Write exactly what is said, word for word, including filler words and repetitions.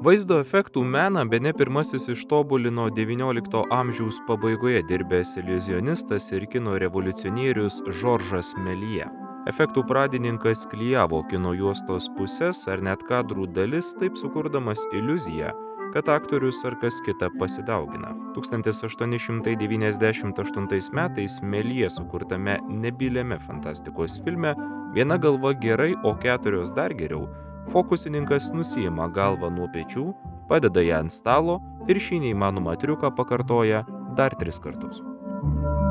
Vaizdo efektų meną bene pirmasis ištobulino devyniolikto amžiaus pabaigoje dirbęs iliuzionistas ir kino revoliucionierius Žoržas Melie. Efektų pradininkas klijavo kino juostos puses ar net kadrų dalis, taip sukurdamas iliuziją, kad aktorius ar kas kita pasidaugina. tūkstantis aštuoni šimtai devyniasdešimt aštuntais metais Melie sukurtame nebyliame fantastikos filme Viena galva gerai, o keturios dar geriau, fokusininkas nusiima galvą nuo pečių, padeda ją ant stalo ir šį neįmanomą triuką pakartoja dar tris kartus.